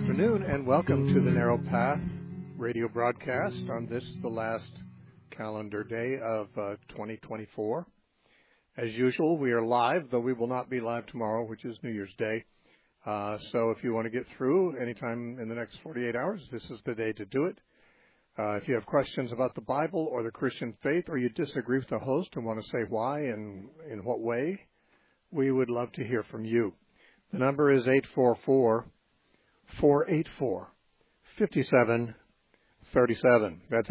afternoon, and welcome to the Narrow Path radio broadcast on this, the last calendar day of 2024. As usual, we are live, though we will not be live tomorrow, which is New Year's Day. So if you want to get through anytime in the next 48 hours, this is the day to do it. If you have questions about the Bible or the Christian faith, or you disagree with the host and want to say why and in what way, we would love to hear from you. The number is 844-484-5737. That's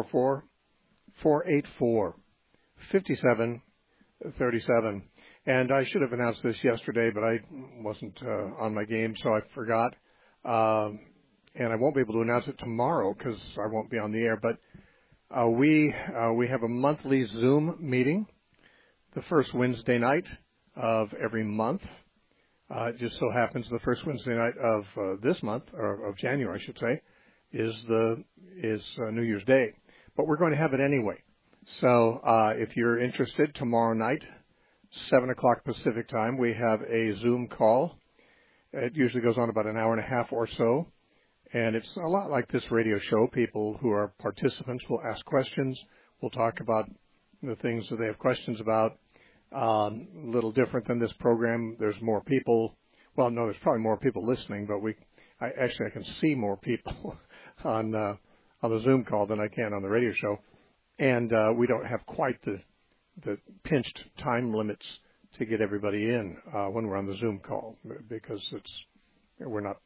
844-484-5737. And I should have announced this yesterday, but I wasn't on my game, so I forgot. And I won't be able to announce it tomorrow because I won't be on the air. But we have a monthly Zoom meeting the first Wednesday night of every month. It just so happens the first Wednesday night of this month, or of January, I should say, is New Year's Day. But we're going to have it anyway. So if you're interested, tomorrow night, 7 o'clock Pacific time, we have a Zoom call. It usually goes on about an hour and a half or so. And it's a lot like this radio show. People who are participants will ask questions. We'll talk about the things that they have questions about. A little different than this program. There's more people. Well, no, there's probably more people listening, but I can see more people on the Zoom call than I can on the radio show. And we don't have quite the pinched time limits to get everybody in when we're on the Zoom call, because we're not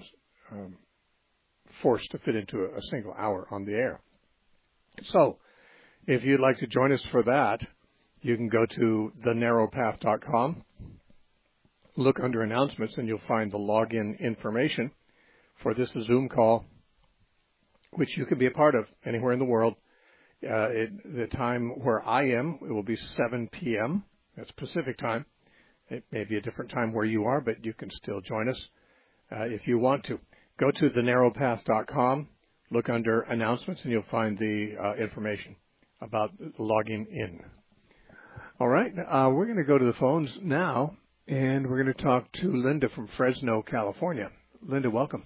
forced to fit into a single hour on the air. So if you'd like to join us for that, you can go to thenarrowpath.com, look under announcements, and you'll find the login information for this Zoom call, which you can be a part of anywhere in the world. The time where I am, it will be 7 p.m. That's Pacific time. It may be a different time where you are, but you can still join us if you want to. Go to thenarrowpath.com, look under announcements, and you'll find the information about logging in. All right, we're going to go to the phones now, and we're going to talk to Linda from Fresno, California. Linda, welcome.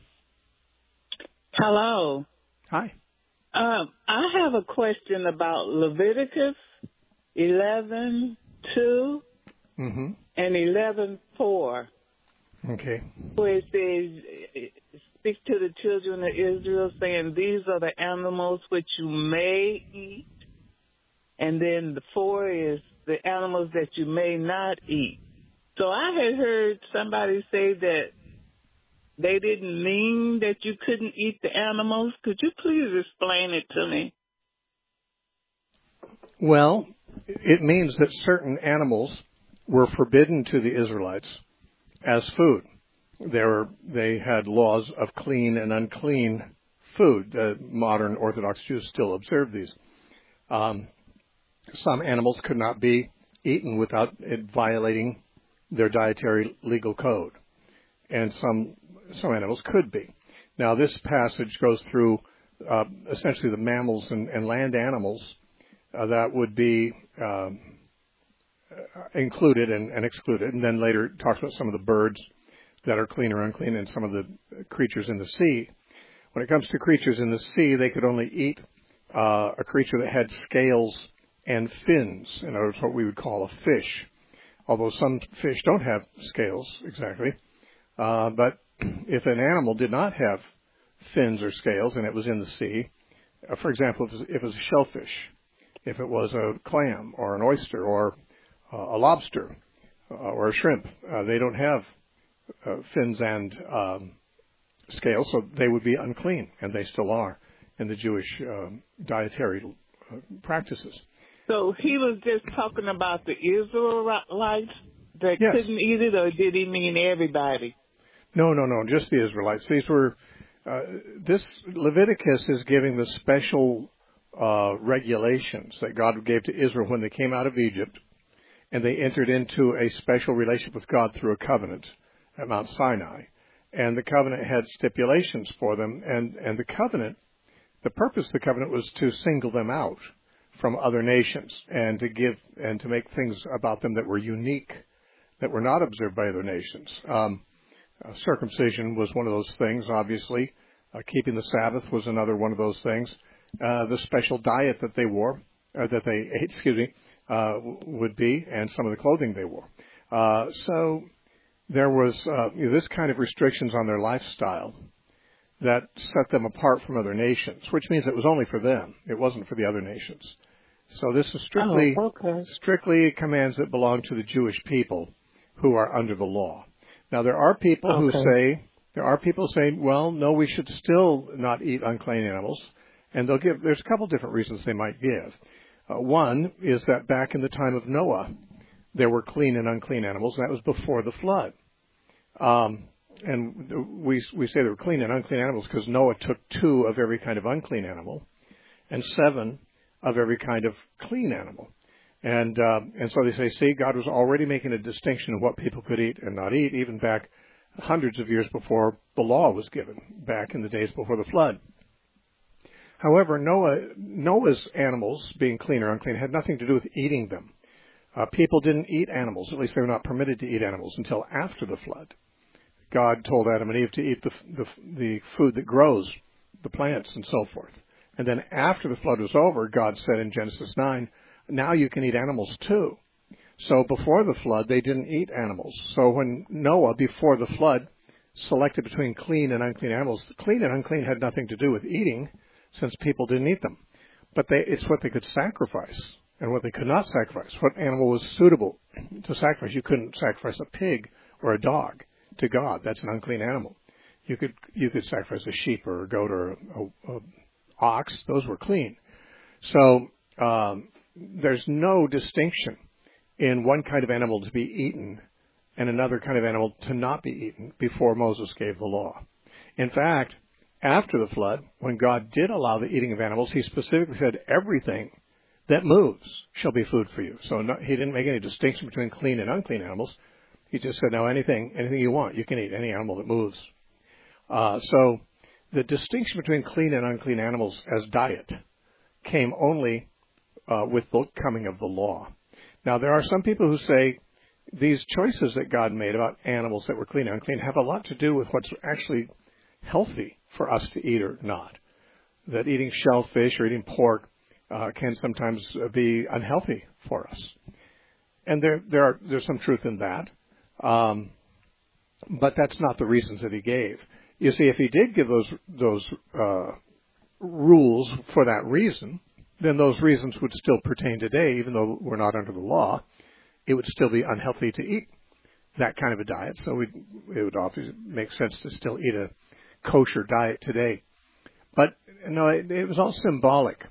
Hello. Hi. I have a question about Leviticus 11:2 and 11:4. Okay. Where it says, speak to the children of Israel, saying, these are the animals which you may eat. And then the 4 is the animals that you may not eat. So I had heard somebody say that they didn't mean that you couldn't eat the animals. Could you please explain it to me? Well, it means that certain animals were forbidden to the Israelites as food. They had laws of clean and unclean food. Modern Orthodox Jews still observe these. Some animals could not be eaten without it violating their dietary legal code, and some animals could be. Now, this passage goes through essentially the mammals and land animals that would be included and excluded, and then later it talks about some of the birds that are clean or unclean and some of the creatures in the sea. When it comes to creatures in the sea, they could only eat a creature that had scales and fins. In other words, what we would call a fish. Although some fish don't have scales exactly. But if an animal did not have fins or scales and it was in the sea, for example, if it was a shellfish, if it was a clam or an oyster or a lobster or a shrimp, they don't have fins and scales, so they would be unclean, and they still are in the Jewish dietary practices. So he was just talking about the Israelites that Yes. couldn't eat it, or did he mean everybody? No, just the Israelites. These were, this Leviticus is giving the special regulations that God gave to Israel when they came out of Egypt, and they entered into a special relationship with God through a covenant at Mount Sinai. And the covenant had stipulations for them, and the covenant, the purpose of the covenant was to single them out from other nations and to make things about them that were unique, that were not observed by other nations. Circumcision was one of those things, obviously. Keeping the Sabbath was another one of those things. The special diet that they wore, that they ate, would be, and some of the clothing they wore. So there was this kind of restrictions on their lifestyle that set them apart from other nations, which means it was only for them. It wasn't for the other nations. So this is strictly commands that belong to the Jewish people who are under the law. Now there are people who say, well, no, we should still not eat unclean animals, and there's a couple different reasons they might give. One is that back in the time of Noah, there were clean and unclean animals, and that was before the flood. And we say there were clean and unclean animals because Noah took 2 of every kind of unclean animal and 7 of every kind of clean animal. And so they say, see, God was already making a distinction of what people could eat and not eat, even back hundreds of years before the law was given, back in the days before the flood. However, Noah's animals, being clean or unclean, had nothing to do with eating them. People didn't eat animals, at least they were not permitted to eat animals until after the flood. God told Adam and Eve to eat the food that grows, the plants and so forth. And then after the flood was over, God said in Genesis 9, now you can eat animals too. So before the flood, they didn't eat animals. So when Noah, before the flood, selected between clean and unclean animals, clean and unclean had nothing to do with eating, since people didn't eat them. But it's what they could sacrifice and what they could not sacrifice. What animal was suitable to sacrifice? You couldn't sacrifice a pig or a dog to God. That's an unclean animal. You could sacrifice a sheep or a goat or a ox. Those were clean. So there's no distinction in one kind of animal to be eaten and another kind of animal to not be eaten before Moses gave the law. In fact, after the flood, when God did allow the eating of animals, he specifically said everything that moves shall be food for you. So he didn't make any distinction between clean and unclean animals. He just said, no, anything you want, you can eat any animal that moves. So the distinction between clean and unclean animals as diet came only with the coming of the law. Now, there are some people who say these choices that God made about animals that were clean and unclean have a lot to do with what's actually healthy for us to eat or not. That eating shellfish or eating pork can sometimes be unhealthy for us. And there's some truth in that. But that's not the reasons that he gave. You see, if he did give those rules for that reason, then those reasons would still pertain today, even though we're not under the law. It would still be unhealthy to eat that kind of a diet. So it would obviously make sense to still eat a kosher diet today. But no, it was all symbolic.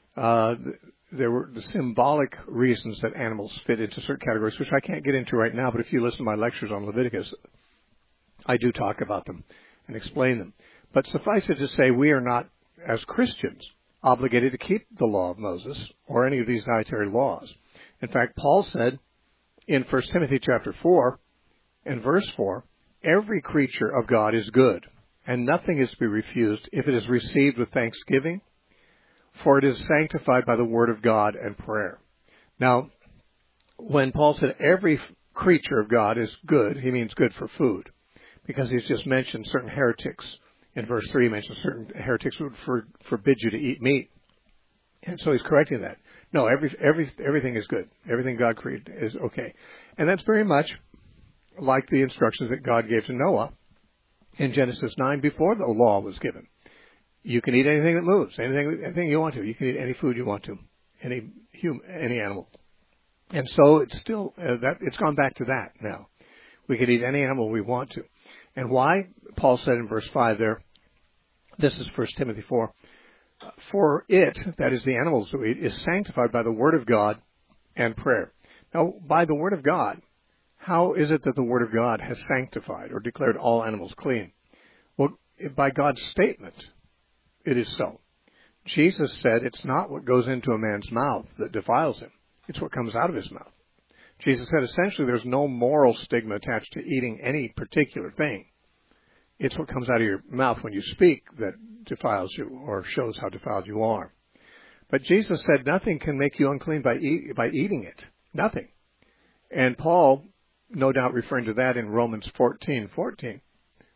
There were the symbolic reasons that animals fit into certain categories, which I can't get into right now, but if you listen to my lectures on Leviticus, I do talk about them and explain them. But suffice it to say, we are not, as Christians, obligated to keep the law of Moses or any of these dietary laws. In fact, Paul said in 1 Timothy chapter 4 and verse 4, every creature of God is good, and nothing is to be refused if it is received with thanksgiving, for it is sanctified by the word of God and prayer. Now, when Paul said every creature of God is good, he means good for food, because he's just mentioned certain heretics. In verse 3, he mentions certain heretics would forbid you to eat meat. And so he's correcting that. No, everything is good. Everything God created is okay. And that's very much like the instructions that God gave to Noah in Genesis 9 before the law was given. You can eat anything that moves, anything you want to. You can eat any food you want to, any animal. And so it's still, it's gone back to that now. We can eat any animal we want to. And why? Paul said in verse 5 there, this is 1 Timothy 4, for it, that is the animals that we eat, is sanctified by the word of God and prayer. Now, by the word of God, how is it that the word of God has sanctified or declared all animals clean? Well, by God's statement, it is so. Jesus said it's not what goes into a man's mouth that defiles him. It's what comes out of his mouth. Jesus said essentially there's no moral stigma attached to eating any particular thing. It's what comes out of your mouth when you speak that defiles you or shows how defiled you are. But Jesus said nothing can make you unclean by eating it. Nothing. And Paul, no doubt referring to that in Romans 14:14,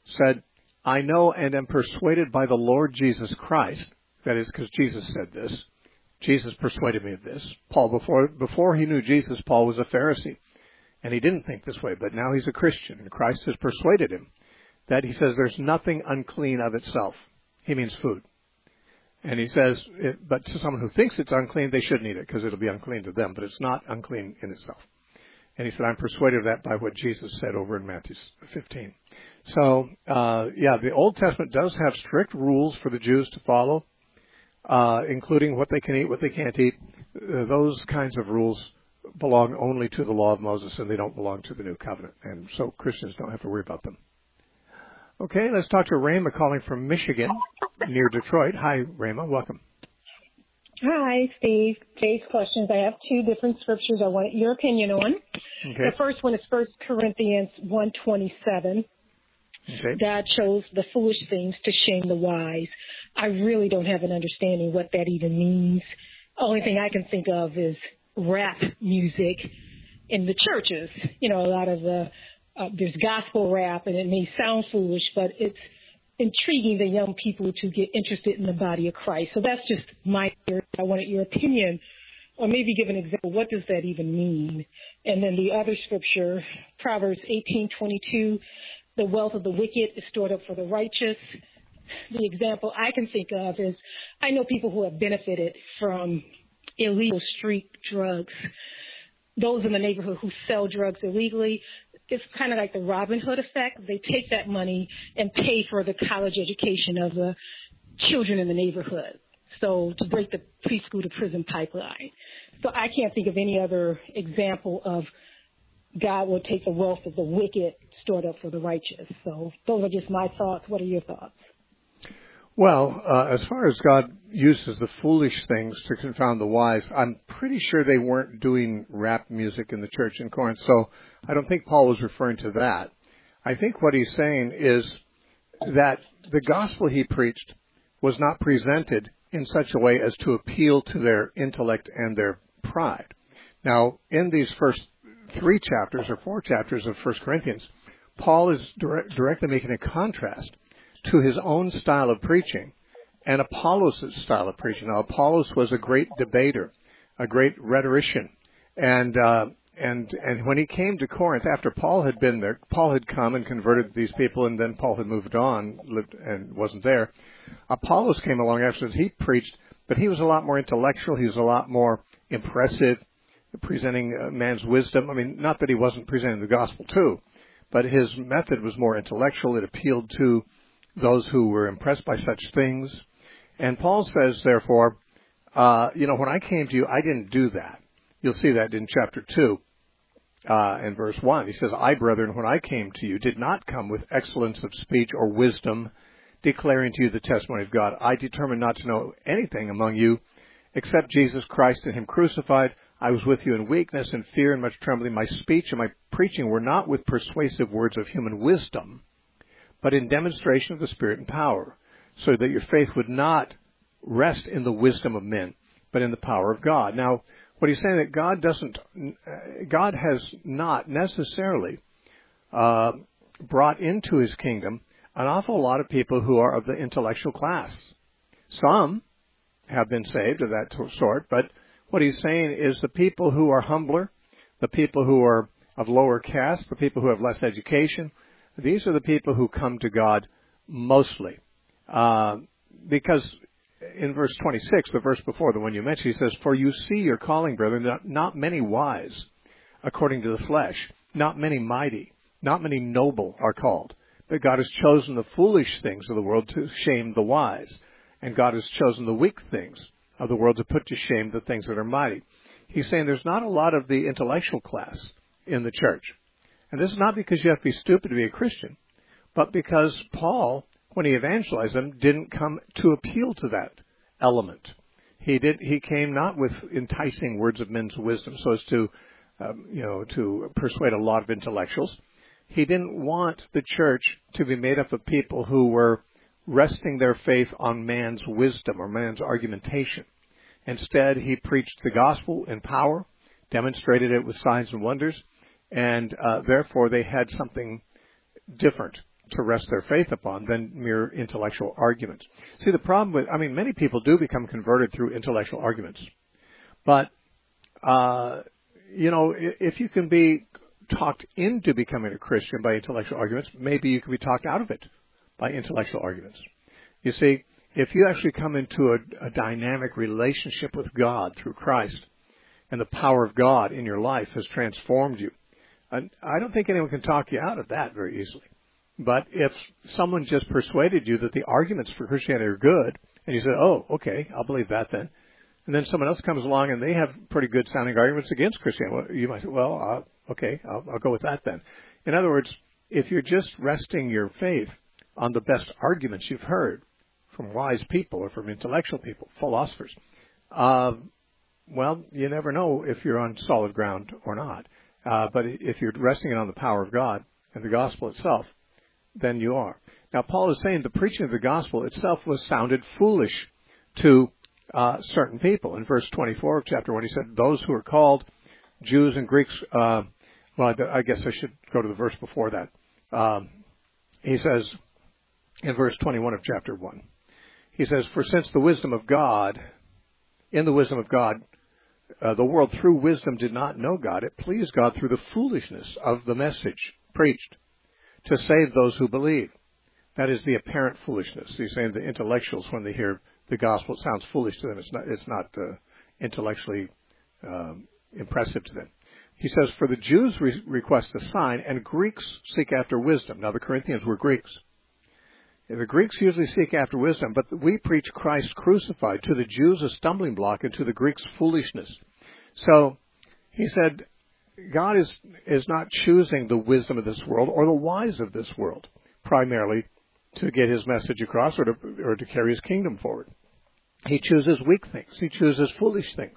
said, I know and am persuaded by the Lord Jesus Christ, that is because Jesus said this, Jesus persuaded me of this. Paul, before he knew Jesus, Paul was a Pharisee, and he didn't think this way, but now he's a Christian, and Christ has persuaded him that he says there's nothing unclean of itself. He means food. And he says, but to someone who thinks it's unclean, they shouldn't eat it because it'll be unclean to them, but it's not unclean in itself. And he said, I'm persuaded of that by what Jesus said over in Matthew 15. So, the Old Testament does have strict rules for the Jews to follow, including what they can eat, what they can't eat. Those kinds of rules belong only to the law of Moses, and they don't belong to the New Covenant. And so Christians don't have to worry about them. Okay, let's talk to Rhema calling from Michigan, near Detroit. Hi, Rhema. Welcome. Hi, Steve. Today's questions. I have two different scriptures I want your opinion on. Okay. The first one is 1 Corinthians 1:27. Okay. God chose the foolish things to shame the wise. I really don't have an understanding what that even means. Only thing I can think of is rap music in the churches. You know, a lot of there's gospel rap, and it may sound foolish, but it's intriguing the young people to get interested in the body of Christ. So that's just my theory. I wanted your opinion, or maybe give an example. What does that even mean? And then the other scripture, Proverbs 18:22, the wealth of the wicked is stored up for the righteous. The example I can think of is I know people who have benefited from illegal street drugs. Those in the neighborhood who sell drugs illegally, it's kind of like the Robin Hood effect. They take that money and pay for the college education of the children in the neighborhood. So to break the preschool to prison pipeline. So I can't think of any other example of God will take the wealth of the wicked stored up for the righteous. So those are just my thoughts. What are your thoughts? Well, as far as God uses the foolish things to confound the wise, I'm pretty sure they weren't doing rap music in the church in Corinth, so I don't think Paul was referring to that. I think what he's saying is that the gospel he preached was not presented in such a way as to appeal to their intellect and their pride. Now, in these first 3 chapters or 4 chapters of 1 Corinthians, Paul is directly making a contrast to his own style of preaching and Apollos' style of preaching. Now, Apollos was a great debater, a great rhetorician, and when he came to Corinth after Paul had been there, Paul had come and converted these people, and then Paul had moved on, lived and wasn't there. Apollos came along after he preached, but he was a lot more intellectual. He was a lot more impressive, presenting man's wisdom. I mean, not that he wasn't presenting the gospel too, but his method was more intellectual. It appealed to those who were impressed by such things. And Paul says, therefore, when I came to you, I didn't do that. You'll see that in chapter 2 and verse 1. He says, I, brethren, when I came to you, did not come with excellence of speech or wisdom, declaring to you the testimony of God. I determined not to know anything among you except Jesus Christ and him crucified. I was with you in weakness and fear and much trembling. My speech and my preaching were not with persuasive words of human wisdom, but in demonstration of the Spirit and power, so that your faith would not rest in the wisdom of men, but in the power of God. Now, what he's saying that God has not necessarily brought into his kingdom an awful lot of people who are of the intellectual class. Some have been saved of that sort, but what he's saying is the people who are humbler, the people who are of lower caste, the people who have less education, these are the people who come to God mostly. Because in verse 26, the verse before the one you mentioned, he says, for you see your calling, brethren, not many wise according to the flesh, not many mighty, not many noble are called. But God has chosen the foolish things of the world to shame the wise. And God has chosen the weak things of the world to put to shame the things that are mighty. He's saying there's not a lot of the intellectual class in the church. And this is not because you have to be stupid to be a Christian, but because Paul, when he evangelized them, didn't come to appeal to that element. He came not with enticing words of men's wisdom so as to persuade a lot of intellectuals. He didn't want the church to be made up of people who were resting their faith on man's wisdom or man's argumentation. Instead, he preached the gospel in power, demonstrated it with signs and wonders, and therefore they had something different to rest their faith upon than mere intellectual arguments. See, the problem with, many people do become converted through intellectual arguments. But, if you can be talked into becoming a Christian by intellectual arguments, maybe you can be talked out of it by intellectual arguments. You see, if you actually come into a dynamic relationship with God through Christ, and the power of God in your life has transformed you, I don't think anyone can talk you out of that very easily. But if someone just persuaded you that the arguments for Christianity are good, and you said, oh, okay, I'll believe that then, and then someone else comes along and they have pretty good sounding arguments against Christianity, well, you might say, well, okay, I'll go with that then. In other words, if you're just resting your faith on the best arguments you've heard from wise people or from intellectual people, philosophers, well, you never know if you're on solid ground or not. But if you're resting it on the power of God and the gospel itself, then you are. Now, Paul is saying the preaching of the gospel itself was sounded foolish to certain people. In verse 24 of chapter 1, he said, those who are called Jews and Greeks, well, I guess I should go to the verse before that. He says, in verse 21 of chapter 1, he says, for since in the wisdom of God, the world through wisdom did not know God, it pleased God through the foolishness of the message preached to save those who believe. That is the apparent foolishness. He's saying the intellectuals, when they hear the gospel, it sounds foolish to them. It's not intellectually impressive to them. He says, for the Jews request a sign, and Greeks seek after wisdom. Now, the Corinthians were Greeks. The Greeks usually seek after wisdom, but we preach Christ crucified, to the Jews a stumbling block, and to the Greeks foolishness. So he said, God is not choosing the wisdom of this world or the wise of this world primarily to get his message across or to carry his kingdom forward. He chooses weak things. He chooses foolish things,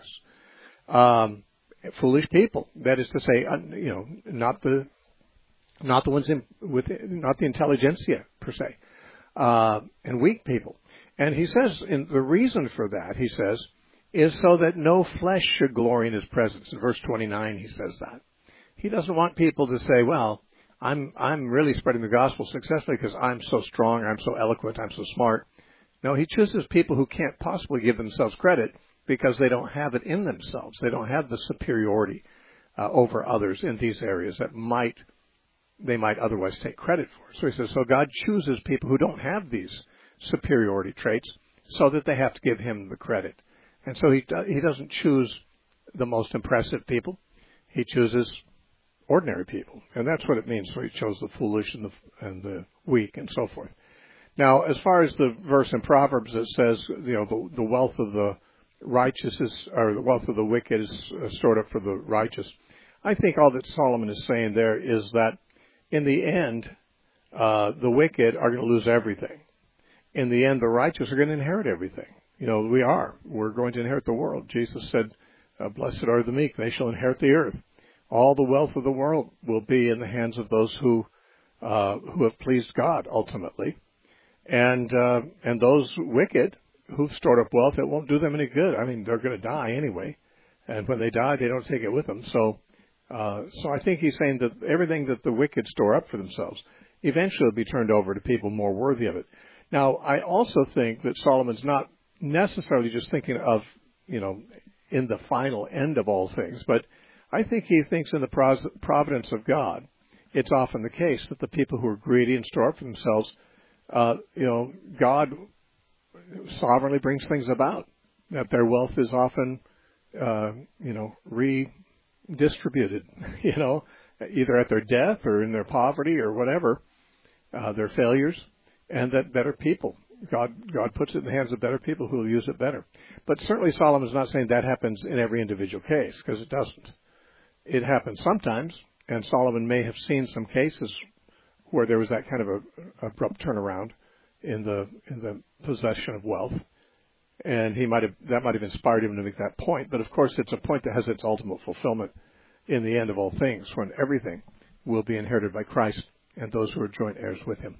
foolish people. That is to say, not the ones not the intelligentsia per se. And weak people. And he says, the reason for that, he says, is so that no flesh should glory in his presence. In verse 29, he says that. He doesn't want people to say, well, I'm really spreading the gospel successfully because I'm so strong, I'm so eloquent, I'm so smart. No, he chooses people who can't possibly give themselves credit because they don't have it in themselves. They don't have the superiority over others in these areas that they might otherwise take credit for. So he says, so God chooses people who don't have these superiority traits so that they have to give him the credit. And so he doesn't choose the most impressive people. He chooses ordinary people. And that's what it means. So he chose the foolish and the weak and so forth. Now, as far as the verse in Proverbs that says, the wealth of the righteous or the wealth of the wicked is stored up for the righteous, I think all that Solomon is saying there is that in the end, the wicked are going to lose everything. In the end, the righteous are going to inherit everything. We're going to inherit the world. Jesus said, blessed are the meek, they shall inherit the earth. All the wealth of the world will be in the hands of those who have pleased God ultimately. And those wicked who've stored up wealth, it won't do them any good. They're going to die anyway. And when they die, they don't take it with them. So I think he's saying that everything that the wicked store up for themselves eventually will be turned over to people more worthy of it. Now, I also think that Solomon's not necessarily just thinking of, in the final end of all things, but I think he thinks in the providence of God, it's often the case that the people who are greedy and store up for themselves, God sovereignly brings things about, that their wealth is often, redistributed, either at their death or in their poverty or whatever, their failures, and that better people, God puts it in the hands of better people who will use it better. But certainly Solomon's not saying that happens in every individual case, because it doesn't. It happens sometimes, and Solomon may have seen some cases where there was that kind of a abrupt turnaround in the possession of wealth, and that might have inspired him to make that point. But of course, it's a point that has its ultimate fulfillment in the end of all things, when everything will be inherited by Christ and those who are joint heirs with him.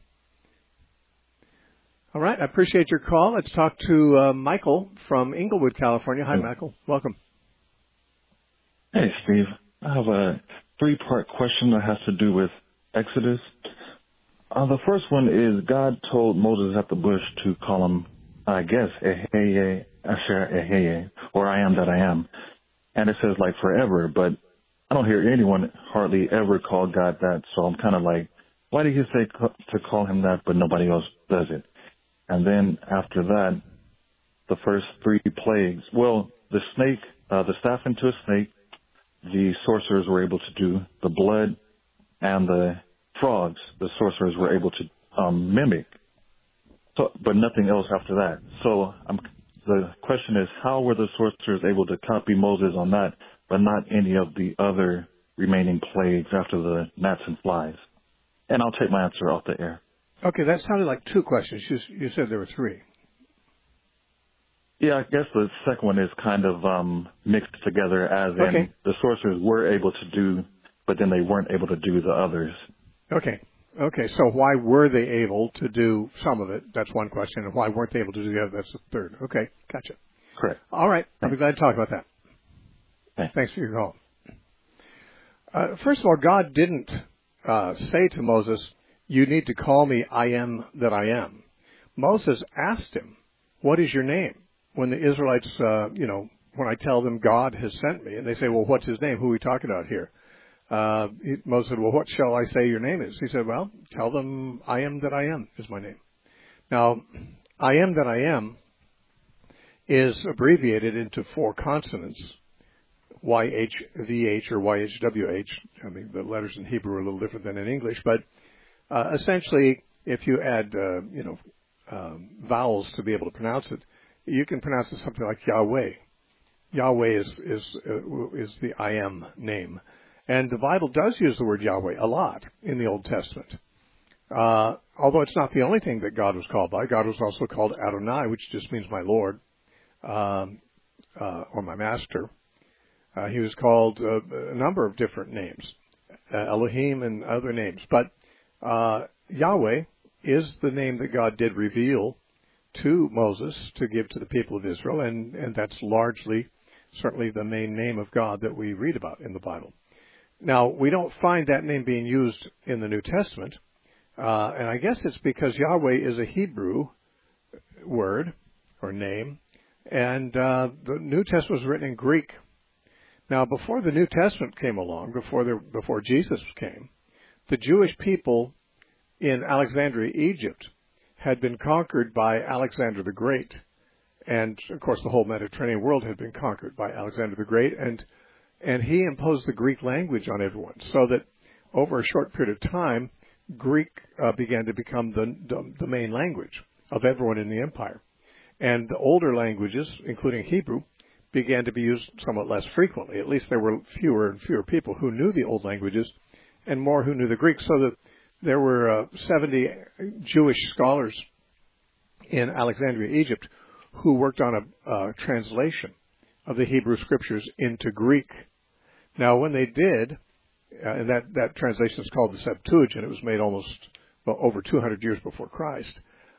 All right, I appreciate your call. Let's talk to Michael from Inglewood, California. Hi, Michael. Welcome. Hey, Steve. I have a 3-part question that has to do with Exodus. The first one is God told Moses at the bush to call him, I guess, Eheye, Asher Eheye, or I am that I am. And it says like forever, but I don't hear anyone hardly ever call God that. So I'm kind of like, why did he say to call him that, but nobody else does it? And then after that, the first 3 plagues, well, the snake, the staff into a snake, the sorcerers were able to do the blood, and the frogs, the sorcerers were able to mimic, so, but nothing else after that. So the question is, how were the sorcerers able to copy Moses on that, but not any of the other remaining plagues after the gnats and flies? And I'll take my answer off the air. Okay, that sounded like 2 questions. You said there were 3. Yeah, I guess the second one is kind of mixed together, as in the sorcerers were able to do, but then they weren't able to do the others. Okay, so why were they able to do some of it? That's one question. And why weren't they able to do the other? That's the third. Okay, gotcha. Correct. All right, I'll be glad to talk about that. Okay. Thanks for your call. First of all, God didn't say to Moses, you need to call me I am that I am. Moses asked him, what is your name? When the Israelites, when I tell them God has sent me, and they say, well, what's his name? Who are we talking about here? Moses said, well, what shall I say your name is? He said, well, tell them I am that I am is my name. Now, I am that I am is abbreviated into 4 consonants, YHVH or YHWH. I mean, the letters in Hebrew are a little different than in English, but essentially, if you add, vowels to be able to pronounce it, you can pronounce it something like Yahweh. Yahweh is the I am name. And the Bible does use the word Yahweh a lot in the Old Testament. Although it's not the only thing that God was called by. God was also called Adonai, which just means my Lord, or my master. He was called a number of different names, Elohim and other names. But Yahweh is the name that God did reveal to Moses to give to the people of Israel, and that's largely, certainly the main name of God that we read about in the Bible. Now, we don't find that name being used in the New Testament, and I guess it's because Yahweh is a Hebrew word or name, and the New Testament was written in Greek. Now, before the New Testament came along, before Jesus came, the Jewish people in Alexandria, Egypt, had been conquered by Alexander the Great. And, of course, the whole Mediterranean world had been conquered by Alexander the Great. And he imposed the Greek language on everyone, so that over a short period of time, Greek began to become the main language of everyone in the empire. And the older languages, including Hebrew, began to be used somewhat less frequently. At least there were fewer and fewer people who knew the old languages and more who knew the Greek. So that there were 70 Jewish scholars in Alexandria, Egypt, who worked on a translation of the Hebrew Scriptures into Greek. Now, when they did, and that translation is called the Septuagint, it was made over 200 years before Christ.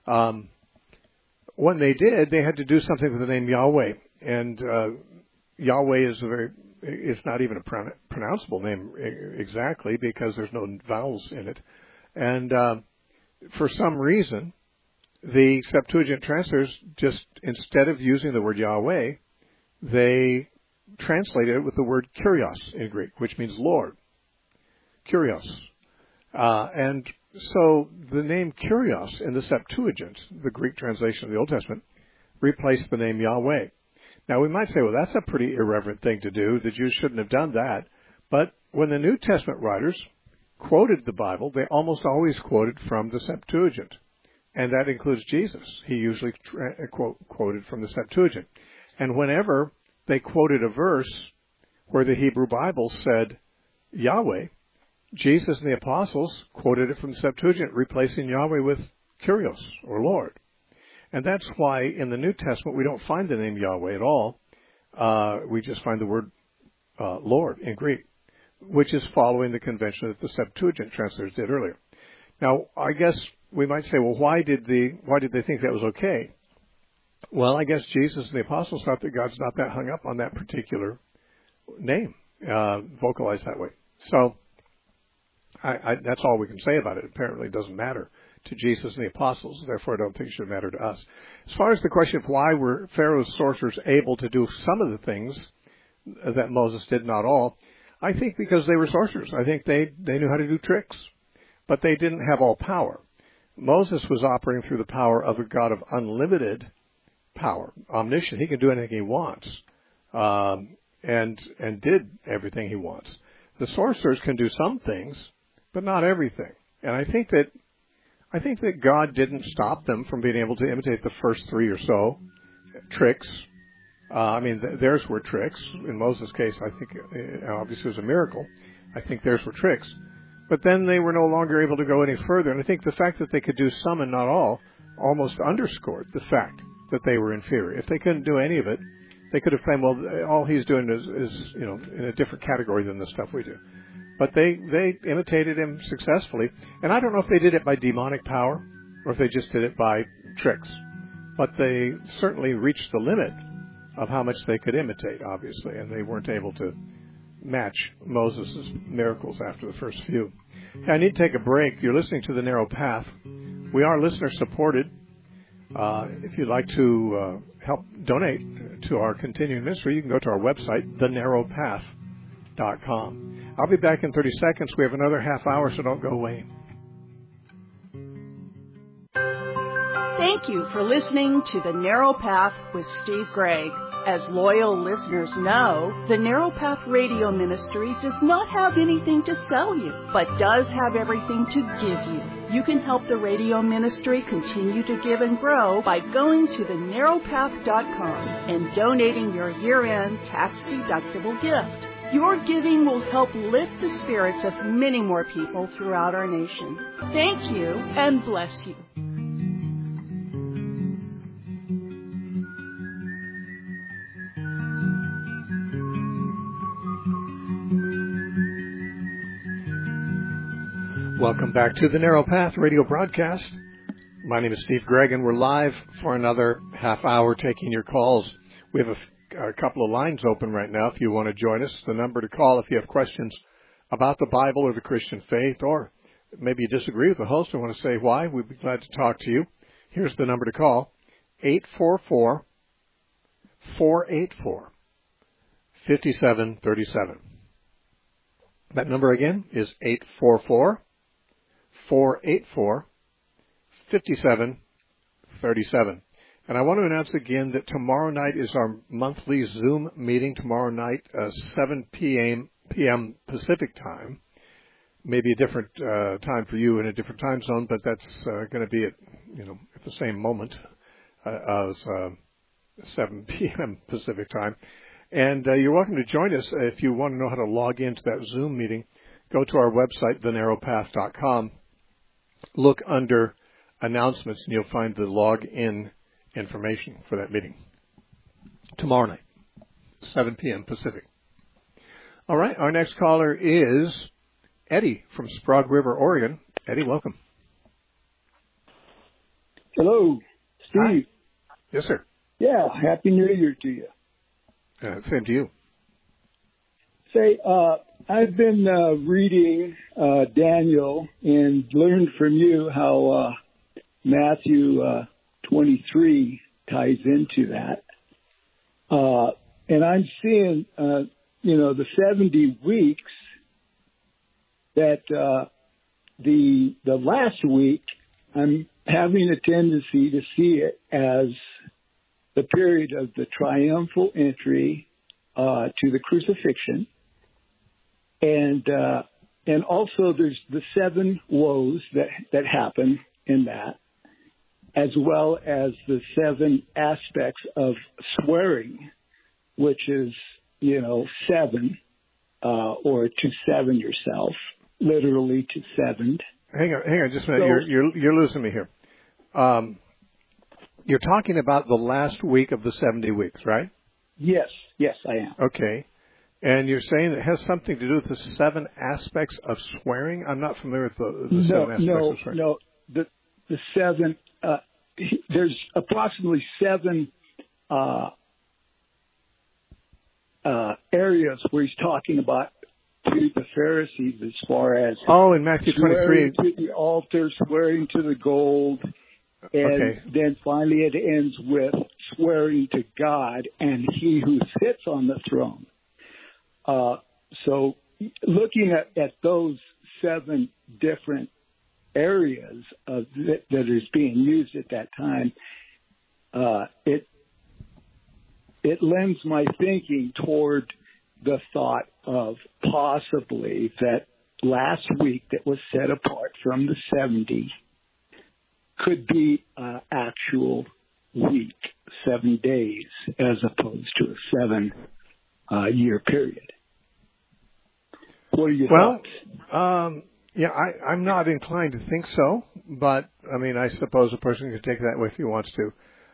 When they did, they had to do something with the name Yahweh, and Yahweh it's not even a pronounceable name exactly because there's no vowels in it. And for some reason, the Septuagint translators just, instead of using the word Yahweh, they translated it with the word Kyrios in Greek, which means Lord. Kyrios. And so the name Kyrios in the Septuagint, the Greek translation of the Old Testament, replaced the name Yahweh. Now, we might say, well, that's a pretty irreverent thing to do. The Jews shouldn't have done that. But when the New Testament writers quoted the Bible, they almost always quoted from the Septuagint. And that includes Jesus. He usually quoted from the Septuagint. And whenever they quoted a verse where the Hebrew Bible said Yahweh, Jesus and the apostles quoted it from the Septuagint, replacing Yahweh with Kyrios, or Lord. And that's why in the New Testament we don't find the name Yahweh at all. We just find the word Lord in Greek, which is following the convention that the Septuagint translators did earlier. Now, I guess we might say, well, why did they think that was okay? Well, I guess Jesus and the apostles thought that God's not that hung up on that particular name, vocalized that way. So that's all we can say about it. Apparently it doesn't matter to Jesus and the apostles, therefore I don't think it should matter to us. As far as the question of why were Pharaoh's sorcerers able to do some of the things that Moses did, not all, I think because they were sorcerers. I think they knew how to do tricks, but they didn't have all power. Moses was operating through the power of a God of unlimited power, omniscient. He can do anything he wants, and did everything he wants. The sorcerers can do some things, but not everything. And I think that God didn't stop them from being able to imitate the first three or so tricks. Theirs were tricks. In Moses' case, I think obviously it was a miracle. I think theirs were tricks. But then they were no longer able to go any further. And I think the fact that they could do some and not all almost underscored the fact that they were inferior. If they couldn't do any of it, they could have claimed, well, all he's doing is in a different category than the stuff we do. But they imitated him successfully. And I don't know if they did it by demonic power or if they just did it by tricks. But they certainly reached the limit of how much they could imitate, obviously, and they weren't able to match Moses' miracles after the first few. Hey, I need to take a break. You're listening to The Narrow Path. We are listener-supported. If you'd like to help donate to our continuing ministry, you can go to our website, thenarrowpath.com. I'll be back in 30 seconds. We have another half hour, so don't go away. Thank you for listening to The Narrow Path with Steve Gregg. As loyal listeners know, the Narrow Path Radio Ministry does not have anything to sell you, but does have everything to give you. You can help the radio ministry continue to give and grow by going to thenarrowpath.com and donating your year-end tax-deductible gift. Your giving will help lift the spirits of many more people throughout our nation. Thank you and bless you. Welcome back to the Narrow Path radio broadcast. My name is Steve Gregg, and we're live for another half hour taking your calls. We have a couple of lines open right now if you want to join us. The number to call if you have questions about the Bible or the Christian faith, or maybe you disagree with the host and want to say why, we'd be glad to talk to you. Here's the number to call, 844-484-5737. That number again is 844-484-5737. And I want to announce again that tomorrow night is our monthly Zoom meeting. Tomorrow night, 7 p.m. Pacific time. Maybe a different time for you in a different time zone, but that's going to be at the same moment as 7 p.m. Pacific time. And you're welcome to join us. If you want to know how to log into that Zoom meeting, go to our website, thenarrowpath.com. Look under announcements, and you'll find the log-in information for that meeting. Tomorrow night, 7 p.m. Pacific. All right, our next caller is Eddie from Sprague River, Oregon. Eddie, welcome. Hello, Steve. Hi. Yes, sir. Yeah, Happy New Year to you. Same to you. Say, I've been reading Daniel and learned from you how Matthew 23 ties into that. And I'm seeing, the 70 weeks that the last week, I'm having a tendency to see it as the period of the triumphal entry to the crucifixion. And also there's the 7 woes that happen in that, as well as the 7 aspects of swearing, which is, 7, or to seven yourself, literally to seven. Hang on just a minute. So, you're losing me here. You're talking about the last week of the 70 weeks, right? Yes, I am. Okay. And you're saying it has something to do with the 7 aspects of swearing? I'm not familiar with the 7 aspects of swearing. No, the 7, there's approximately 7 areas where he's talking about to the Pharisees as far as in Matthew 23, swearing to the altar, swearing to the gold, and then finally it ends with swearing to God and He who sits on the throne. So looking at those 7 different areas that is being used at that time, it lends my thinking toward the thought of possibly that last week that was set apart from the 70 could be an actual week, 7 days, as opposed to a 7-year period. What are your thoughts? I'm not inclined to think so, but I mean, I suppose a person can take it that way if he wants to.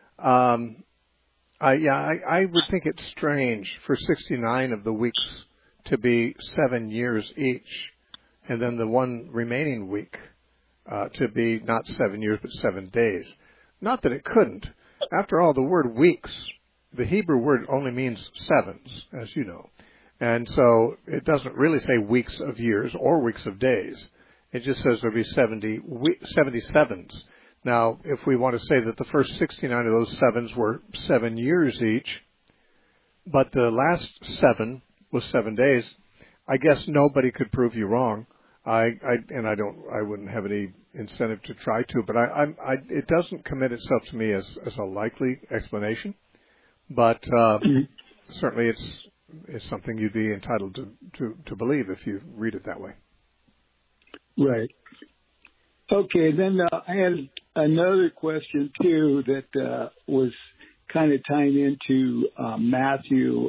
I would think it's strange for 69 of the weeks to be 7 years each, and then the one remaining week to be not 7 years but 7 days. Not that it couldn't. After all, the word weeks, the Hebrew word only means sevens, as you know. And so it doesn't really say weeks of years or weeks of days. It just says there'll be 77s. Now, if we want to say that the first 69 of those sevens were 7 years each, but the last 7 was 7 days, I guess nobody could prove you wrong. I wouldn't have any incentive to try to, but it doesn't commit itself to me as a likely explanation. But certainly it's something you'd be entitled to believe if you read it that way. Right. Okay, then I had another question, too, that was kind of tying into Matthew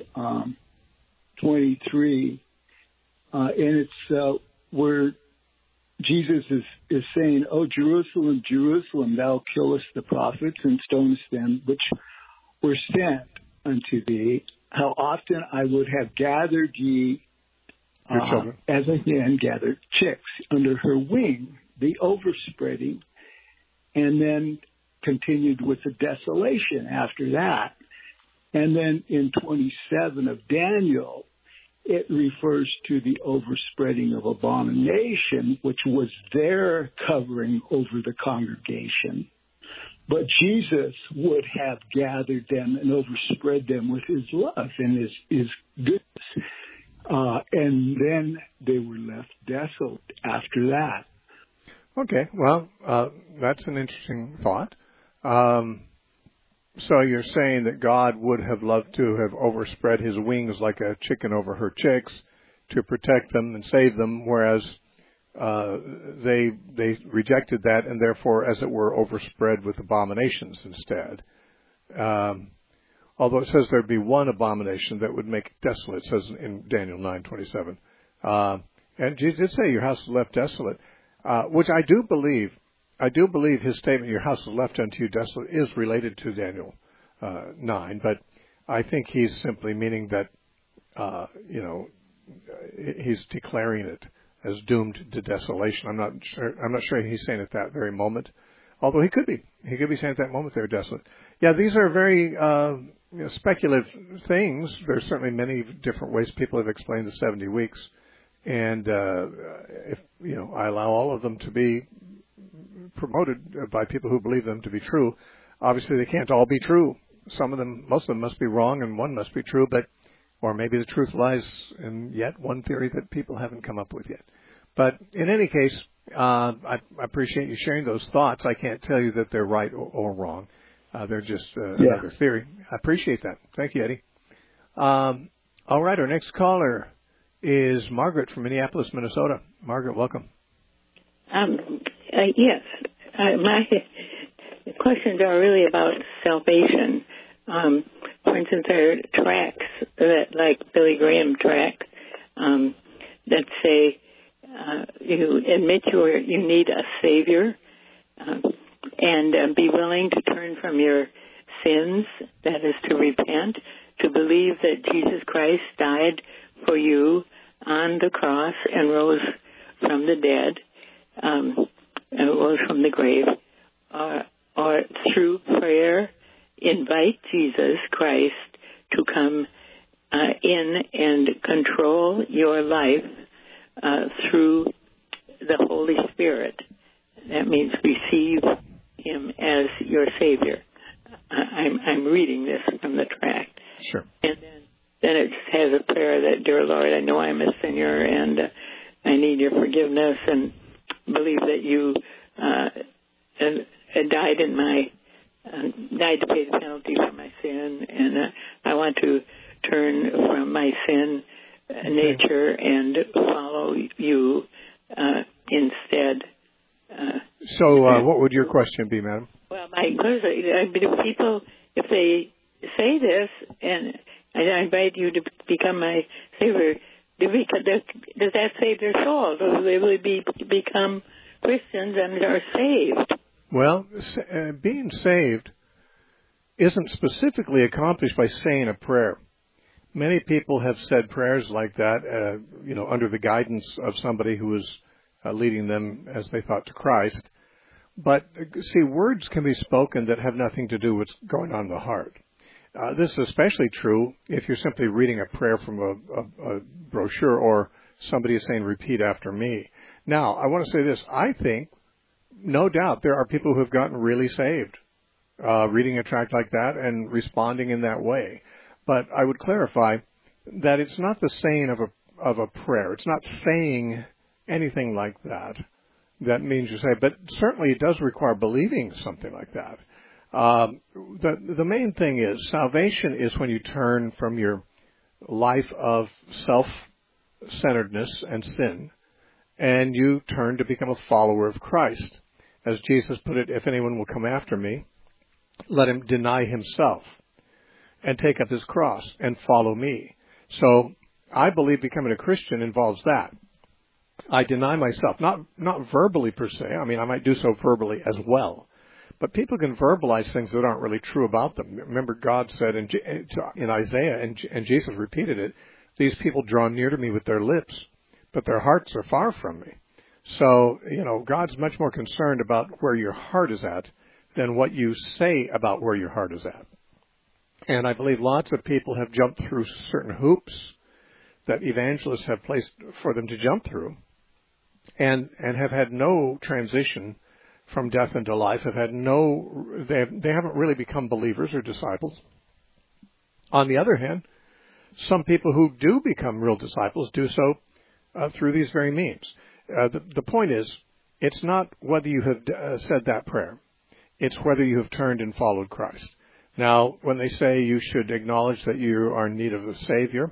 23, and it's where Jesus is saying, "Oh, Jerusalem, Jerusalem, thou killest the prophets and stonest them which were sent unto thee. How often I would have gathered ye as a hen gathered chicks under her wing," the overspreading, and then continued with the desolation after that. And then in 27 of Daniel, it refers to the overspreading of abomination, which was their covering over the congregation. But Jesus would have gathered them and overspread them with his love and his goodness. And then they were left desolate after that. Okay, well, that's an interesting thought. So you're saying that God would have loved to have overspread his wings like a chicken over her chicks to protect them and save them, whereas they rejected that and therefore, as it were, overspread with abominations instead. Although it says there'd be one abomination that would make it desolate, it says in Daniel 9:27. And Jesus did say your house is left desolate, which I do believe. I do believe his statement, your house is left unto you desolate, is related to Daniel 9, but I think he's simply meaning that, he's declaring it as doomed to desolation. I'm not sure he's saying at that very moment, although he could be. He could be saying at that moment they're desolate. Yeah, these are very speculative things. There's certainly many different ways people have explained the 70 weeks, and if I allow all of them to be promoted by people who believe them to be true. Obviously, they can't all be true. Most of them must be wrong, and one must be true, or maybe the truth lies in yet one theory that people haven't come up with yet. But in any case, I appreciate you sharing those thoughts. I can't tell you that they're right or wrong. They're just another theory. I appreciate that. Thank you, Eddie. All right, our next caller is Margaret from Minneapolis, Minnesota. Margaret, welcome. Yes. My questions are really about salvation. For instance, there are tracts like Billy Graham tracts that say you admit you need a Savior and be willing to turn from your sins, that is to repent, to believe that Jesus Christ died for you on the cross and rose from the dead. Rose from the grave, or through prayer, invite Jesus Christ to come in and control your life through the Holy Spirit. That means receive Him as your Savior. I'm reading this from the tract. Sure. And then it has a prayer that, Dear Lord, I know I'm a sinner and I need your forgiveness, and believe that you died to pay the penalty for my sin, and I want to turn from my sin nature and follow you instead. So what would your question be, madam? Well, my question, people, if they say this, and I invite you to become my Savior, does that save their soul? Do they really become Christians and are saved? Well, being saved isn't specifically accomplished by saying a prayer. Many people have said prayers like that, under the guidance of somebody who was leading them, as they thought, to Christ. But, see, words can be spoken that have nothing to do with what's going on in the heart. This is especially true if you're simply reading a prayer from a brochure, or somebody is saying, repeat after me. Now, I want to say this. I think, no doubt, there are people who have gotten really saved reading a tract like that and responding in that way. But I would clarify that it's not the saying of a prayer. It's not saying anything like that. That means you say, but certainly it does require believing something like that. The main thing is, salvation is when you turn from your life of self-centeredness and sin, and you turn to become a follower of Christ. As Jesus put it, if anyone will come after me, let him deny himself and take up his cross and follow me. So I believe becoming a Christian involves that. I deny myself, not verbally per se. I mean, I might do so verbally as well. But people can verbalize things that aren't really true about them. Remember, God said in Isaiah, and Jesus repeated it, these people draw near to me with their lips, but their hearts are far from me. So, God's much more concerned about where your heart is at than what you say about where your heart is at. And I believe lots of people have jumped through certain hoops that evangelists have placed for them to jump through, and have had no transition from death into life, they haven't really become believers or disciples. On the other hand, some people who do become real disciples do so through these very means. The point is, it's not whether you have said that prayer. It's whether you have turned and followed Christ. Now, when they say you should acknowledge that you are in need of a Savior,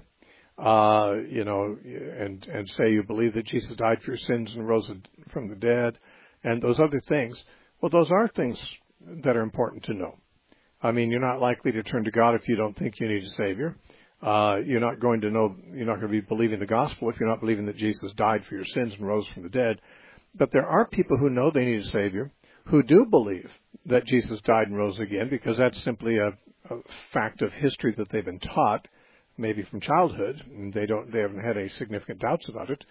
and say you believe that Jesus died for your sins and rose from the dead, and those other things, well, those are things that are important to know. I mean, you're not likely to turn to God if you don't think you need a Savior. You're not going to be believing the gospel if you're not believing that Jesus died for your sins and rose from the dead. But there are people who know they need a Savior, who do believe that Jesus died and rose again, because that's simply a fact of history that they've been taught, maybe from childhood, and they haven't had any significant doubts about it.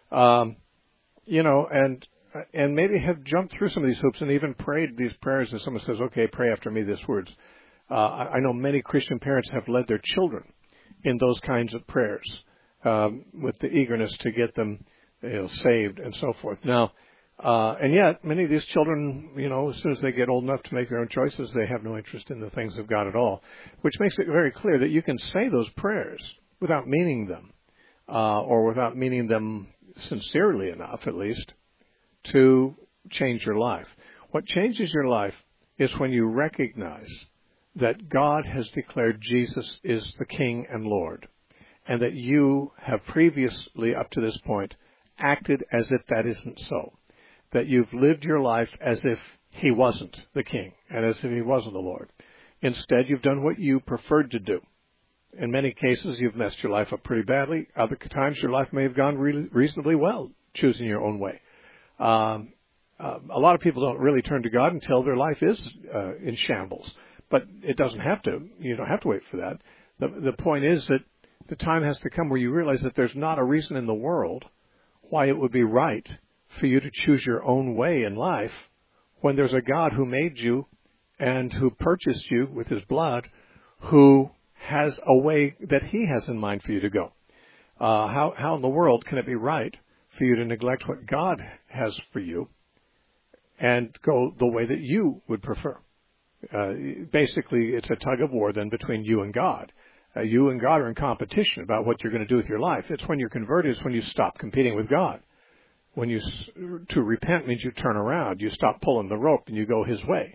And maybe have jumped through some of these hoops and even prayed these prayers, and someone says, okay, pray after me these words. I know many Christian parents have led their children in those kinds of prayers with the eagerness to get them saved and so forth. Now, and yet, many of these children, as soon as they get old enough to make their own choices, they have no interest in the things of God at all, which makes it very clear that you can say those prayers without meaning them, or without meaning them sincerely enough, at least, to change your life. What changes your life is when you recognize that God has declared Jesus is the King and Lord, and that you have previously, up to this point, acted as if that isn't so. That you've lived your life as if He wasn't the King, and as if He wasn't the Lord. Instead, you've done what you preferred to do. In many cases, you've messed your life up pretty badly. Other times, your life may have gone reasonably well, choosing your own way. A lot of people don't really turn to God until their life is in shambles. But it doesn't have to. You don't have to wait for that. The point is that the time has to come where you realize that there's not a reason in the world why it would be right for you to choose your own way in life when there's a God who made you and who purchased you with His blood, who has a way that He has in mind for you to go. How in the world can it be right for you to neglect what God has for you and go the way that you would prefer. Basically, it's a tug of war then between you and God. You and God are in competition about what you're going to do with your life. It's when you're converted, it's when you stop competing with God. To repent means you turn around. You stop pulling the rope and you go His way.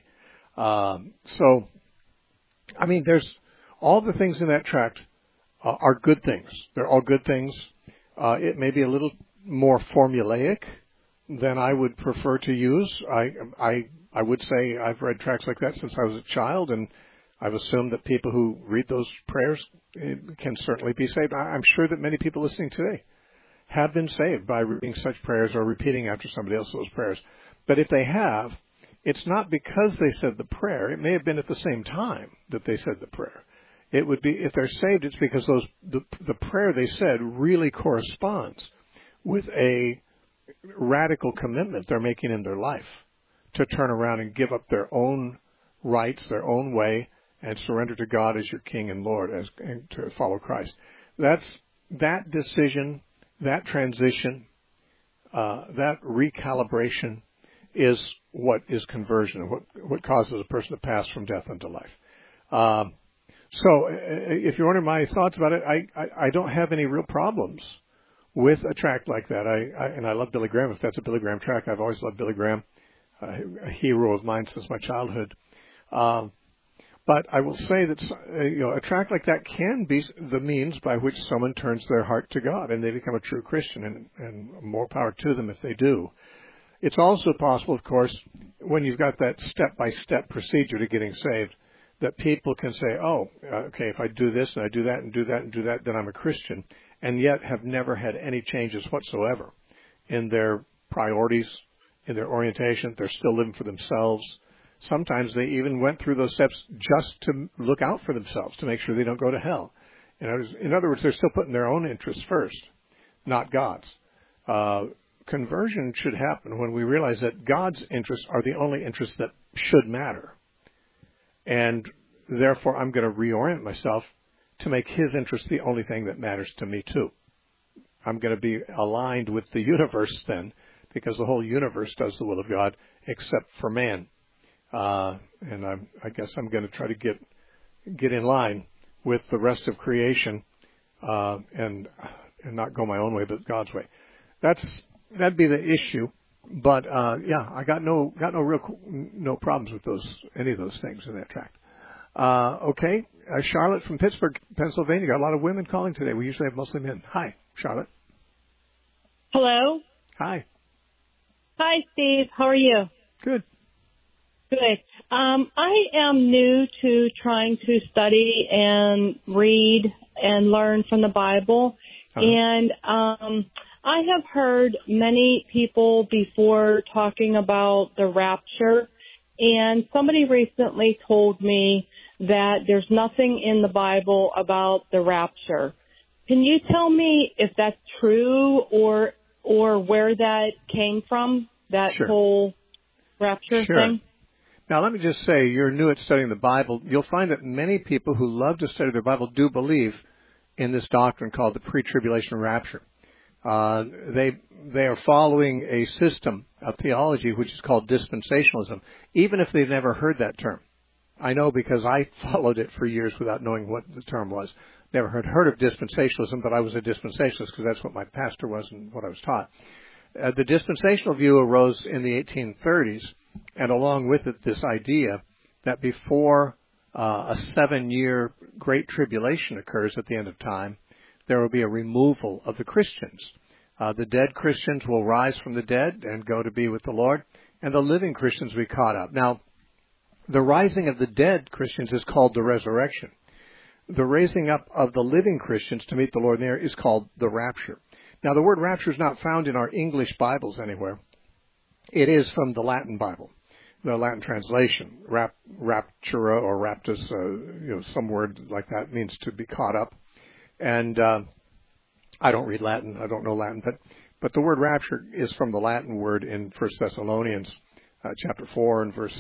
There's all the things in that tract are good things. They're all good things. It may be a little more formulaic than I would prefer to use. I would say I've read tracts like that since I was a child, and I've assumed that people who read those prayers can certainly be saved. I'm sure that many people listening today have been saved by reading such prayers or repeating after somebody else those prayers. But if they have, it's not because they said the prayer. It may have been at the same time that they said the prayer. It would be, if they're saved, it's because the prayer they said really corresponds with a radical commitment they're making in their life to turn around and give up their own rights, their own way, and surrender to God as your King and Lord, and to follow Christ. That decision, that transition, that recalibration is what is conversion, what causes a person to pass from death unto life. So if you're wondering my thoughts about it, I don't have any real problems with a tract like that. I love Billy Graham. If that's a Billy Graham tract, I've always loved Billy Graham, a hero of mine since my childhood. But I will say that a tract like that can be the means by which someone turns their heart to God and they become a true Christian, and more power to them if they do. It's also possible, of course, when you've got that step-by-step procedure to getting saved, that people can say, okay, if I do this and I do that and do that and do that, then I'm a Christian, and yet have never had any changes whatsoever in their priorities, in their orientation. They're still living for themselves. Sometimes they even went through those steps just to look out for themselves, to make sure they don't go to hell. In other words, they're still putting their own interests first, not God's. Conversion should happen when we realize that God's interests are the only interests that should matter. And therefore, I'm going to reorient myself to make His interest the only thing that matters to me too. I'm going to be aligned with the universe then, because the whole universe does the will of God except for man. And I guess I'm going to try to get in line with the rest of creation, and not go my own way, but God's way. That'd be the issue. But I got no problems with any of those things in that tract. Okay, Charlotte from Pittsburgh, Pennsylvania. Got a lot of women calling today. We usually have mostly men. Hi, Charlotte. Hello. Hi. Hi, Steve. How are you? Good. Good. I am new to trying to study and read and learn from the Bible, and I have heard many people before talking about the rapture, and somebody recently told me that there's nothing in the Bible about the rapture. Can you tell me if that's true or where that came from, that Sure. whole rapture thing? Now, let me just say, you're new at studying the Bible. You'll find that many people who love to study their Bible do believe in this doctrine called the pre-tribulation rapture. They are following a system of theology which is called dispensationalism, even if they've never heard that term. I know because I followed it for years without knowing what the term was. Never heard of dispensationalism, but I was a dispensationalist because that's what my pastor was and what I was taught. The dispensational view arose in the 1830s, and along with it, this idea that before a 7-year great tribulation occurs at the end of time, there will be a removal of the Christians. The dead Christians will rise from the dead and go to be with the Lord, and the living Christians will be caught up. Now, the rising of the dead Christians is called the resurrection. The raising up of the living Christians to meet the Lord in the air is called the rapture. Now, the word rapture is not found in our English Bibles anywhere. It is from the Latin Bible, the Latin translation. Raptura or raptus, some word like that means to be caught up. And I don't read Latin. I don't know Latin. But the word rapture is from the Latin word in 1 Thessalonians chapter 4 and verse,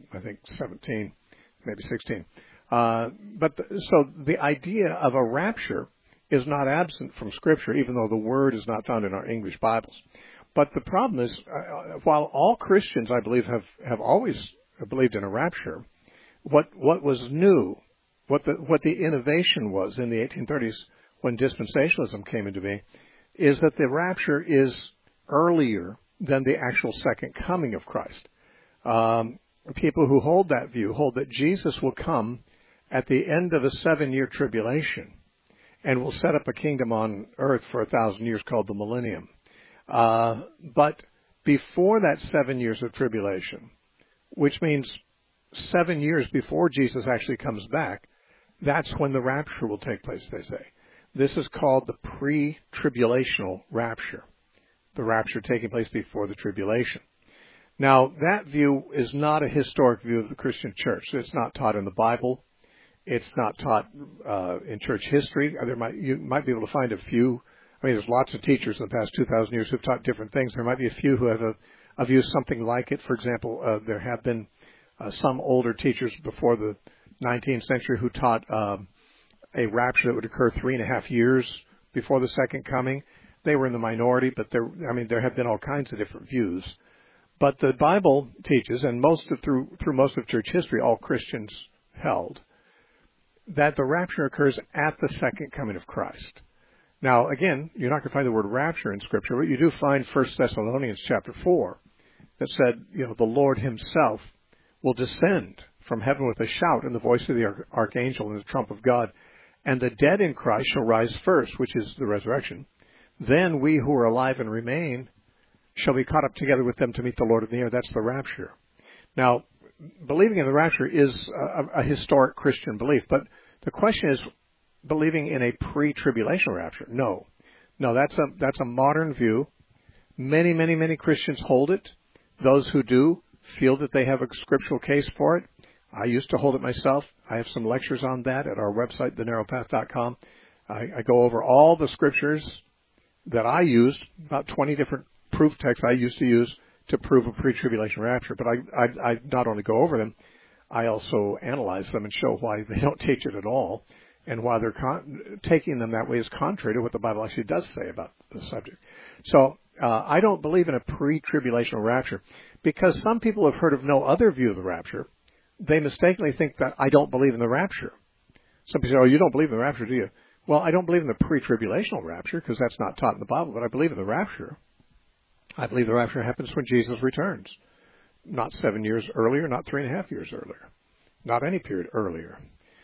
17, maybe 16. So the idea of a rapture is not absent from Scripture, even though the word is not found in our English Bibles. But the problem is, while all Christians, I believe, have always believed in a rapture, what was new, what the innovation was in the 1830s when dispensationalism came into being, is that the rapture is earlier than the actual second coming of Christ. People who hold that view hold that Jesus will come at the end of a 7-year tribulation and will set up a kingdom on earth for 1,000 years called the millennium. But before that 7 years of tribulation, which means 7 years before Jesus actually comes back, that's when the rapture will take place, they say. This is called the pre-tribulational rapture, the rapture taking place before the tribulation. Now, that view is not a historic view of the Christian church. It's not taught in the Bible. It's not taught in church history. You might be able to find a few. I mean, there's lots of teachers in the past 2,000 years who've taught different things. There might be a few who have a view something like it. For example, there have been some older teachers before the 19th century who taught a rapture that would occur 3.5 years before the second coming. They were in the minority, but there have been all kinds of different views. But the Bible teaches, and through most of church history, all Christians held, that the rapture occurs at the second coming of Christ. Now, again, you're not going to find the word rapture in Scripture, but you do find 1 Thessalonians chapter 4 that said, the Lord himself will descend from heaven with a shout and the voice of the archangel and the trump of God, and the dead in Christ shall rise first, which is the resurrection. Then we who are alive and remain shall be caught up together with them to meet the Lord in the air. That's the rapture. Now, believing in the rapture is a historic Christian belief, but the question is, believing in a pre-tribulation rapture? No, that's a modern view. Many, many, many Christians hold it. Those who do feel that they have a scriptural case for it. I used to hold it myself. I have some lectures on that at our website, thenarrowpath.com. I go over all the scriptures that I used, about 20 different proof texts I used to use to prove a pre-tribulation rapture. But I not only go over them, I also analyze them and show why they don't teach it at all, and why they're taking them that way is contrary to what the Bible actually does say about the subject. So I don't believe in a pre-tribulational rapture, because some people have heard of no other view of the rapture. They mistakenly think that I don't believe in the rapture. Some people say, oh, you don't believe in the rapture, do you? Well, I don't believe in the pre-tribulational rapture because that's not taught in the Bible, but I believe in the rapture. I believe the rapture happens when Jesus returns. Not 7 years earlier, not 3.5 years earlier, not any period earlier.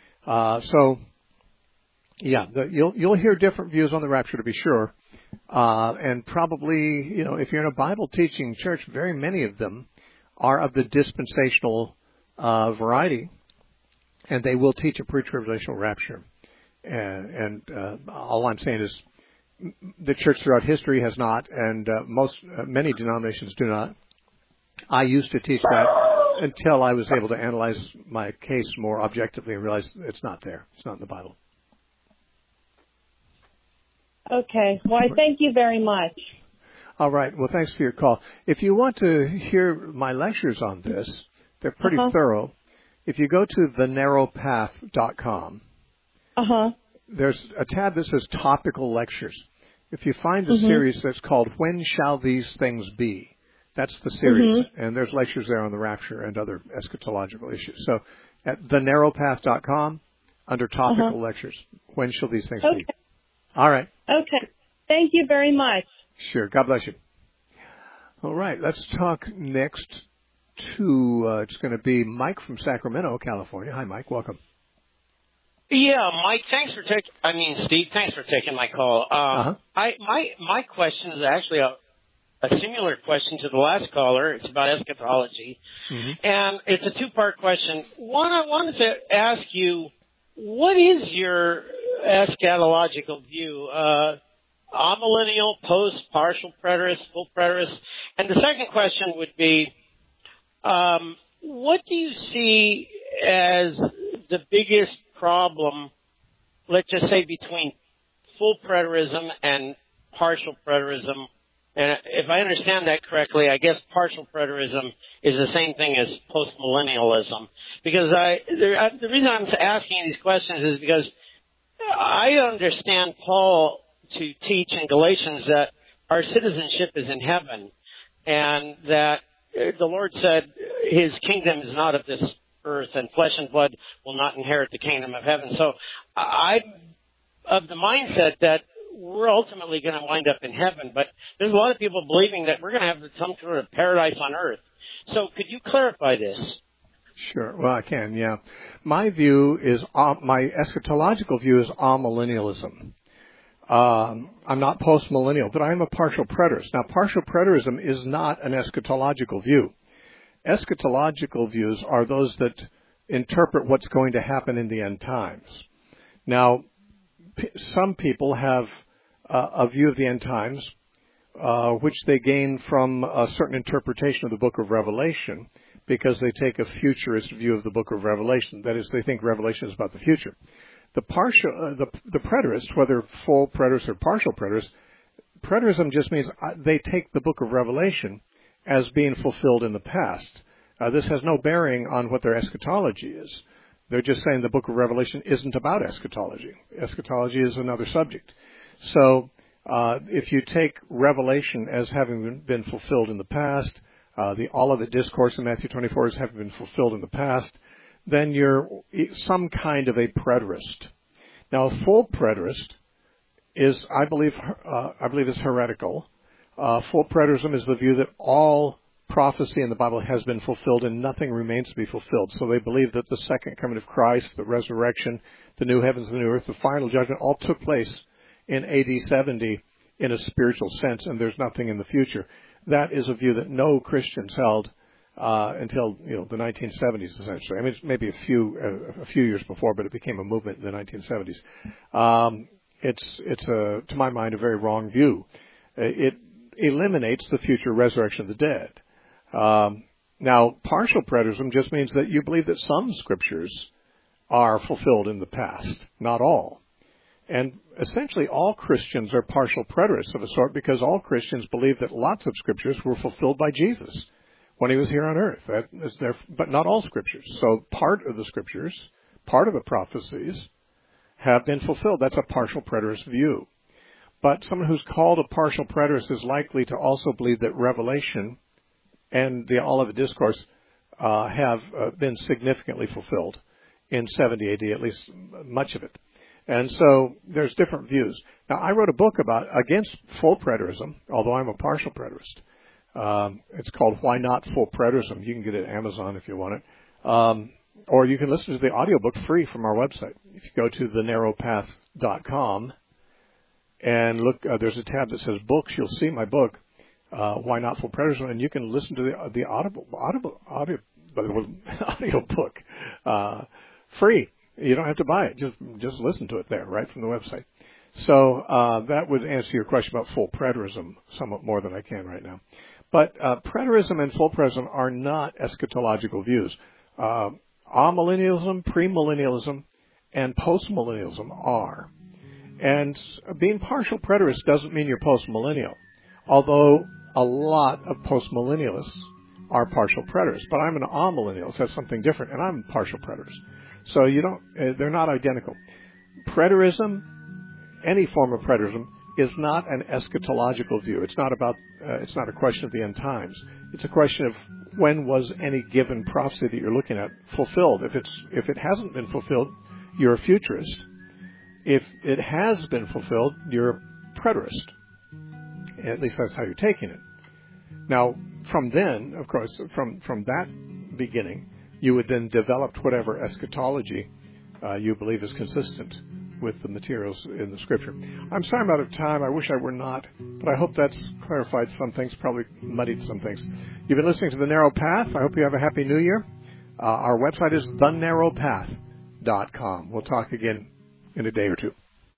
You'll hear different views on the rapture, to be sure. And probably, if you're in a Bible teaching church, very many of them are of the dispensational variety, and they will teach a pre-tribulational rapture. And all I'm saying is the church throughout history has not, and many denominations do not. I used to teach that until I was able to analyze my case more objectively and realize it's not there. It's not in the Bible. Okay. Well, I thank you very much. All right. Well, thanks for your call. If you want to hear my lectures on this, they're pretty thorough. If you go to thenarrowpath.com, there's a tab that says Topical Lectures. If you find a series that's called When Shall These Things Be? That's the series. And there's lectures there on the rapture and other eschatological issues. So at thenarrowpath.com, under Topical Lectures, When Shall These Things Be? All right. Okay. Thank you very much. Sure. God bless you. All right. Let's talk next to, it's going to be Mike from Sacramento, California. Hi, Mike. Welcome. Yeah, Mike, Steve, thanks for taking my call. My question is actually a similar question to the last caller. It's about eschatology. And it's a two-part question. One, I wanted to ask you, what is your eschatological view? Amillennial, post, partial preterist, full preterist? And the second question would be, what do you see as the biggest problem, let's just say, between full preterism and partial preterism? And if I understand that correctly, I guess partial preterism is the same thing as postmillennialism. Because the reason I'm asking these questions is because I understand Paul to teach in Galatians that our citizenship is in heaven, and that the Lord said his kingdom is not of this earth, and flesh and blood will not inherit the kingdom of heaven. So I'm of the mindset that we're ultimately going to wind up in heaven, but there's a lot of people believing that we're going to have some sort of paradise on earth. So could you clarify this? Sure. Well, I can, yeah. My view is, my eschatological view is amillennialism. I'm not postmillennial, but I am a partial preterist. Now, partial preterism is not an eschatological view. Eschatological views are those that interpret what's going to happen in the end times. Now, some people have a view of the end times, which they gain from a certain interpretation of the book of Revelation, because they take a futurist view of the book of Revelation. That is, they think Revelation is about the future. The preterist, whether full preterist or partial preterist, preterism just means they take the book of Revelation as being fulfilled in the past. This has no bearing on what their eschatology is. They're just saying the book of Revelation isn't about eschatology. Eschatology is another subject. So if you take Revelation as having been fulfilled in the past, the Olivet Discourse in Matthew 24 as having been fulfilled in the past, then you're some kind of a preterist. Now, a full preterist is, I believe is heretical. Full preterism is the view that all prophecy in the Bible has been fulfilled and nothing remains to be fulfilled. So they believe that the second coming of Christ, the resurrection, the new heavens and the new earth, the final judgment, all took place in AD 70 in a spiritual sense, and there's nothing in the future. That is a view that no Christians held until the 1970s, essentially. I mean, it's maybe a few years before, but it became a movement in the 1970s. It's to my mind, a very wrong view. It eliminates the future resurrection of the dead. Now, partial preterism just means that you believe that some scriptures are fulfilled in the past, not all. And essentially all Christians are partial preterists of a sort, because all Christians believe that lots of scriptures were fulfilled by Jesus when he was here on earth. That is there, but not all scriptures. So part of the scriptures, part of the prophecies have been fulfilled. That's a partial preterist view. But someone who's called a partial preterist is likely to also believe that Revelation and the Olivet Discourse have been significantly fulfilled in 70 AD, at least much of it. And so there's different views. Now, I wrote a book against full preterism, although I'm a partial preterist. It's called Why Not Full Preterism. You can get it at Amazon if you want it. Or you can listen to the audiobook free from our website. If you go to thenarrowpath.com and look, there's a tab that says books, you'll see my book, Why Not Full Preterism, and you can listen to the audiobook free. You don't have to buy it. Just listen to it there, right from the website. So that would answer your question about full preterism somewhat more than I can right now. But preterism and full preterism are not eschatological views. Amillennialism, premillennialism, and postmillennialism are. And being partial preterist doesn't mean you're postmillennial, although a lot of postmillennialists are partial preterists. But I'm an amillennial, so that's something different, and I'm a partial preterist. So they're not identical. Preterism, any form of preterism, is not an eschatological view. It's not a question of the end times. It's a question of when was any given prophecy that you're looking at fulfilled. If it hasn't been fulfilled, you're a futurist. If it has been fulfilled, you're a preterist. At least that's how you're taking it. Now, from then, of course, from that beginning, you would then develop whatever eschatology you believe is consistent with the materials in the Scripture. I'm sorry I'm out of time. I wish I were not, but I hope that's clarified some things, probably muddied some things. You've been listening to The Narrow Path. I hope you have a Happy New Year. Our website is thenarrowpath.com. We'll talk again in a day or two.